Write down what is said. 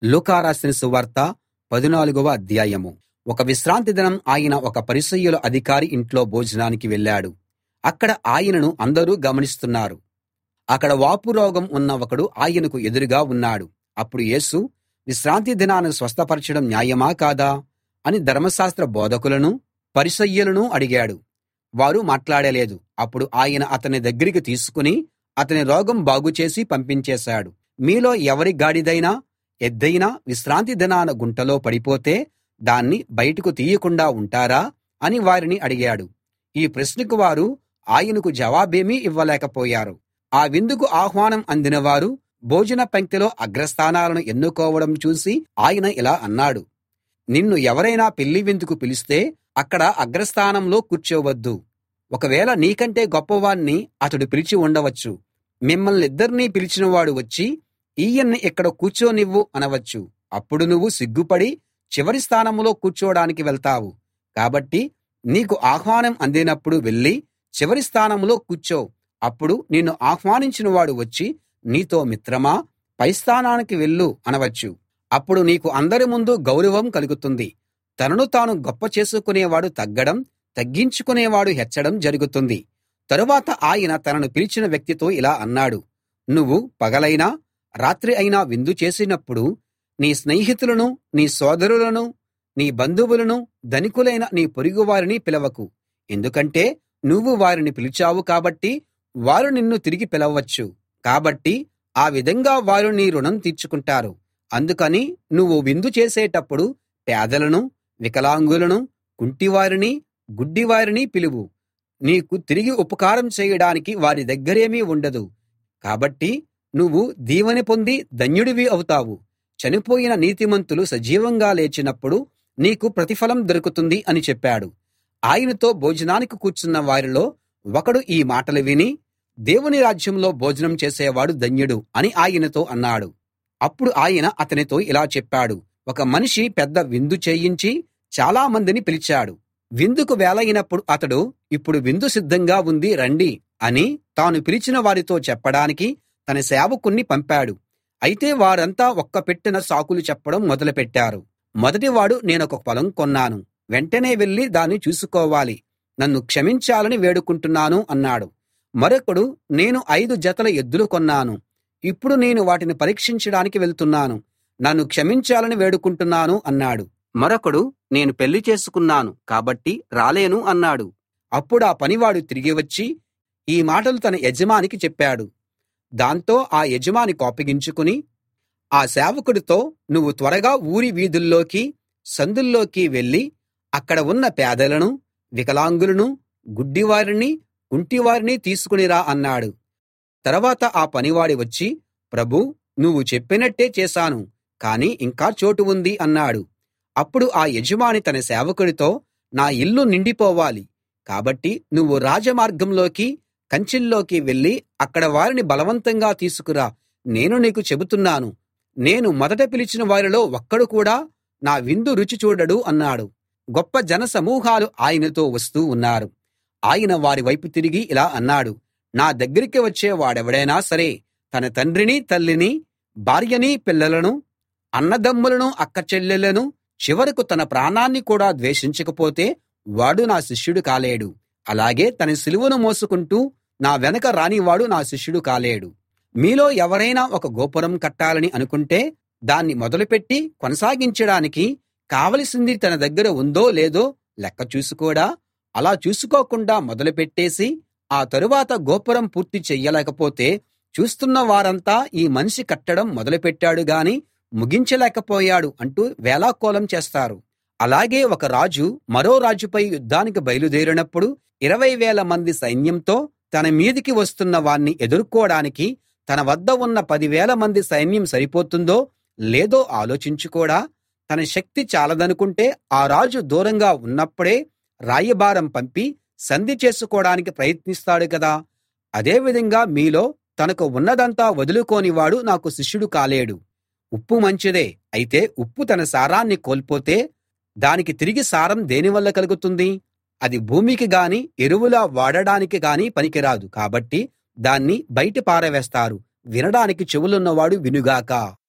లూకా రాసిన సువార్త 14వ అధ్యాయం. ఒక విశ్రాంతి దినం ఆయన ఒక పరిసయ్యుల అధికారి ఇంట్లో భోజనానికి వెళ్ళాడు. అక్కడ ఆయనను అందరూ గమనిస్తున్నారు. అక్కడ వాపు రోగం ఉన్న ఒకడు ఆయనకు ఎదురుగా ఉన్నాడు. అప్పుడు యేసు, విశ్రాంతి దినాన స్వస్థపరచడం న్యాయమా కాదా అని ధర్మశాస్త్ర బోధకులను పరిసయ్యులను అడిగాడు. వారు మాట్లాడలేదు. అప్పుడు ఆయన అతని దగ్గరికి తీసుకుని అతని రోగం బాగుచేసి పంపించేశాడు. మీలో ఎవరి గాడిదైనా ఎద్దైనా విశ్రాంతి దినాన గుంటలో పడిపోతే దాన్ని బయటకు తీయకుండా ఉంటారా అని వారిని అడిగాడు. ఈ ప్రశ్నకు వారు ఆయనకు జవాబేమీ ఇవ్వలేకపోయారు. ఆ విందుకు ఆహ్వానం అందినవారు భోజన పంక్తిలో అగ్రస్థానాలను ఎన్నుకోవడం చూసి ఆయన ఇలా అన్నాడు, నిన్ను ఎవరైనా పెళ్లి విందుకు పిలిస్తే అక్కడ అగ్రస్థానంలో కూర్చోవద్దు. ఒకవేళ నీకంటే గొప్పవాణ్ణి అతడు పిలిచి ఉండవచ్చు. మిమ్మల్నిద్దరినీ పిలిచినవాడు వచ్చి ఈయన్ని ఇక్కడ కూర్చోనివ్వు అనవచ్చు. అప్పుడు నువ్వు సిగ్గుపడి చివరి స్థానంలో కూర్చోడానికి వెళ్తావు. కాబట్టి నీకు ఆహ్వానం అందినప్పుడు వెళ్ళి చివరి స్థానంలో కూర్చో. అప్పుడు నిన్ను ఆహ్వానించిన వాడు వచ్చి నీతో, మిత్రమా, పై స్థానానికి వెళ్ళు అనవచ్చు. అప్పుడు నీకు అందరి ముందు గౌరవం కలుగుతుంది. తనను తాను గొప్ప చేసుకునేవాడు తగ్గడం, తగ్గించుకునేవాడు హెచ్చడం జరుగుతుంది. తరువాత ఆయన తనను పిలిచిన వ్యక్తితో ఇలా అన్నాడు, నువ్వు పగలైనా రాత్రి అయినా విందు చేసినప్పుడు నీ స్నేహితులను, నీ సోదరులను, నీ బంధువులను, ధనికులైన నీ పొరుగువారిని పిలవకు. ఎందుకంటే నువ్వు వారిని పిలిచావు కాబట్టి వారు నిన్ను తిరిగి పిలవచ్చు. కాబట్టి ఆ విధంగా వారు నీ రుణం తీర్చుకుంటారు. అందుకని నువ్వు విందు చేసేటప్పుడు పేదలను, వికలాంగులను, కుంటివారిని, గుడ్డివారిని పిలువు. నీకు తిరిగి ఉపకారం చేయడానికి వారి దగ్గరేమీ ఉండదు. కాబట్టి నువ్వు దీవెన పొంది ధన్యుడివి అవుతావు. చనిపోయిన నీతిమంతులు సజీవంగా లేచినప్పుడు నీకు ప్రతిఫలం దొరుకుతుంది అని చెప్పాడు. ఆయనతో భోజనానికి కూర్చున్న వారిలో ఒకడు ఈ మాటలు విని, దేవుని రాజ్యంలో భోజనం చేసేవాడు ధన్యుడు అని ఆయనతో అన్నాడు. అప్పుడు ఆయన అతనితో ఇలా చెప్పాడు, ఒక మనిషి పెద్ద విందు చేయించి చాలా మందిని పిలిచాడు. విందుకు వేళయినప్పుడు అతడు, ఇప్పుడు విందు సిద్ధంగా ఉంది రండి అని తాను పిలిచిన వారితో చెప్పడానికి తన సేవకుణ్ణి పంపాడు. అయితే వారంతా ఒక్క పెట్టిన సాకులు చెప్పడం మొదలుపెట్టారు. మొదటివాడు, నేనొక పొలం కొన్నాను, వెంటనే వెళ్ళి దాన్ని చూసుకోవాలి, నన్ను క్షమించాలని వేడుకుంటున్నాను అన్నాడు. మరొకడు, నేను 5 జతల ఎద్దులు కొన్నాను, ఇప్పుడు నేను వాటిని పరీక్షించడానికి వెళ్తున్నాను, నన్ను క్షమించాలని వేడుకుంటున్నాను అన్నాడు. మరొకడు, నేను పెళ్లి చేసుకున్నాను కాబట్టి రాలేను అన్నాడు. అప్పుడా పనివాడు తిరిగి వచ్చి ఈ మాటలు తన యజమానికి చెప్పాడు. దాంతో ఆ యజమాని కోపగించుకుని ఆ సేవకుడితో, నువ్వు త్వరగా ఊరి వీధుల్లోకి, సందుల్లోకి వెళ్ళి అక్కడ ఉన్న పేదలను, వికలాంగులను, గుడ్డివారిని, కుంటివారిని తీసుకునిరా అన్నాడు. తర్వాత ఆ పనివాడి వచ్చి, ప్రభూ, నువ్వు చెప్పినట్టే చేశాను, కానీ ఇంకా చోటు ఉంది అన్నాడు. అప్పుడు ఆ యజమాని తన సేవకుడితో, నా ఇల్లు నిండిపోవాలి కాబట్టి నువ్వు రాజమార్గంలోకి, కంచెల్లోకి వెళ్ళి అక్కడ వారిని బలవంతంగా తీసుకురా. నేను నీకు చెబుతున్నాను, నేను మొదట పిలిచిన వారిలో ఒక్కడు కూడా నా విందు రుచి చూడడు అన్నాడు. గొప్ప జనసమూహాలు ఆయనతో వస్తూ ఉన్నారు. ఆయన వారి వైపు తిరిగి ఇలా అన్నాడు, నా దగ్గరికి వచ్చే వాడెవడైనా సరే తన తండ్రిని, తల్లిని, భార్యని, పిల్లలను, అన్నదమ్ములను, అక్కచెల్లెళ్ళను, చివరకు తన ప్రాణాన్ని కూడా ద్వేషించకపోతే వాడు నా శిష్యుడు కాలేడు. అలాగే తన సిలువను మోసుకుంటూ నా వెనక రానివాడు నా శిష్యుడు కాలేడు. మీలో ఎవరైనా ఒక గోపురం కట్టాలని అనుకుంటే దాన్ని మొదలుపెట్టి కొనసాగించడానికి కావలసింది తన దగ్గర ఉందో లేదో లెక్క చూసుకోడా? అలా చూసుకోకుండా మొదలుపెట్టేసి ఆ తరువాత గోపురం పూర్తి చెయ్యలేకపోతే చూస్తున్న వారంతా, ఈ మనిషి కట్టడం మొదలుపెట్టాడు గాని ముగించలేకపోయాడు అంటూ వేళాకోళం చేస్తారు. అలాగే ఒక రాజు మరో రాజుపై యుద్ధానికి బయలుదేరినప్పుడు 20,000 మంది సైన్యంతో తన మీదికి వస్తున్న వాణ్ణి ఎదుర్కోడానికి తన వద్ద ఉన్న 10,000 మంది సైన్యం సరిపోతుందో లేదో ఆలోచించుకోడా? తన శక్తి చాలదనుకుంటే ఆ రాజు దూరంగా ఉన్నప్పుడే రాయబారం పంపి సంధి చేసుకోడానికి ప్రయత్నిస్తాడు కదా. అదేవిధంగా మీలో తనకు ఉన్నదంతా వదులుకోనివాడు నాకు శిష్యుడు కాలేడు. ఉప్పు మంచిదే, అయితే ఉప్పు తన సారాన్ని కోల్పోతే దానికి తిరిగి సారం దేనివల్ల కలుగుతుంది? అది భూమికి గాని ఎరువులా వాడడానికి గాని పనికిరాదు. కాబట్టి దాన్ని బయట పారవేస్తారు. వినడానికి చెవులున్నవాడు వినుగాక.